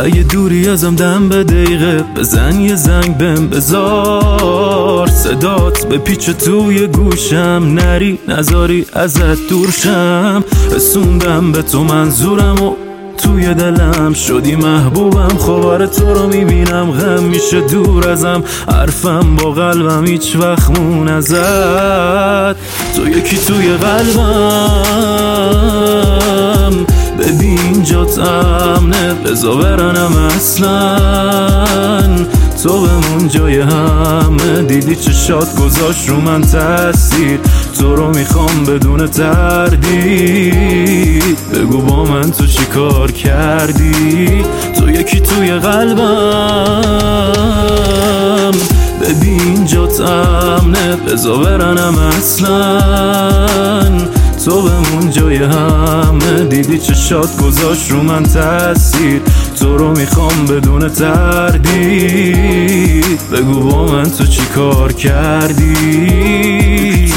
اگه دوری ازم دم به دقیقه بزن یه زنگ بهم بذار، صدات به پیچ توی گوشم، نری نذاری ازت دورشم. رسوندم به تو منظورم و توی دلم شدی محبوبم، خوبار تو رو میبینم غم میشه دور ازم، حرفم با قلبم هیچ وقت مون ازت. تو یکی توی قلبم، ببین جات امنه بزا برنم اصلا، تو بمون جای همه. دیدی چشات گذاشت رو من تاثیر، تو رو میخوام بدون تردید، بگو با من تو چی کار کردی. تو یکی توی قلبم، ببین جات امنه بزا برنم اصلا، تو بمون جای همه. دیدی چشات گذاشت رو من تاثیر، تو رو میخوام بدون تردید، بگو با من تو چی کار کردی.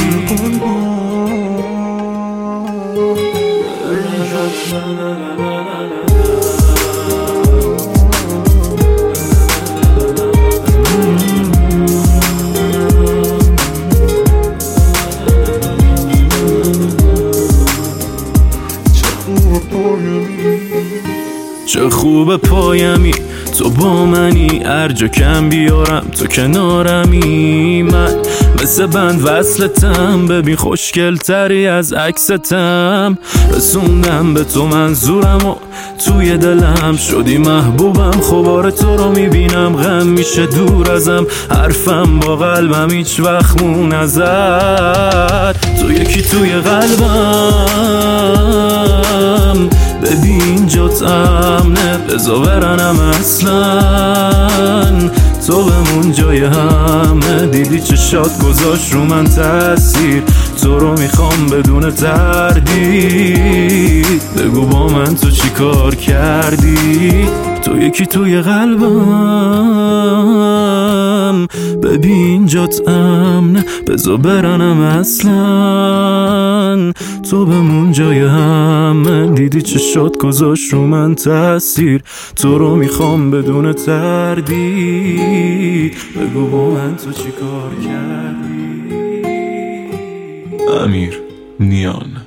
چه خوب پایمی تو با منی، هر جا کم بیارم تو کنارمی. من مثل بند وصلتم، ببین خوشگل تری از عکستم. رسوندم به تو منظورم و توی دلم شدی محبوبم، خوبار تو رو میبینم غم میشه دور ازم، حرفم با قلبم هیچ وقت مون ازت. تو یکی توی قلبم، ببین جات امنه بزا برنم اصلا، تو بمون جای همه. دیدی چشات گذاشت رو من تاثیر، تو رو میخوام بدون تردید، بگو با من تو چی کار کردی. تو یکی توی قلبم، ببین جات امنه بزا برنم اصلا، تو بمون جای همه. دیدی چشات گذاشت رو من تاثیر، تو رو میخوام بدون تردید، بگو با من تو چی کار کردی. امیر نیان.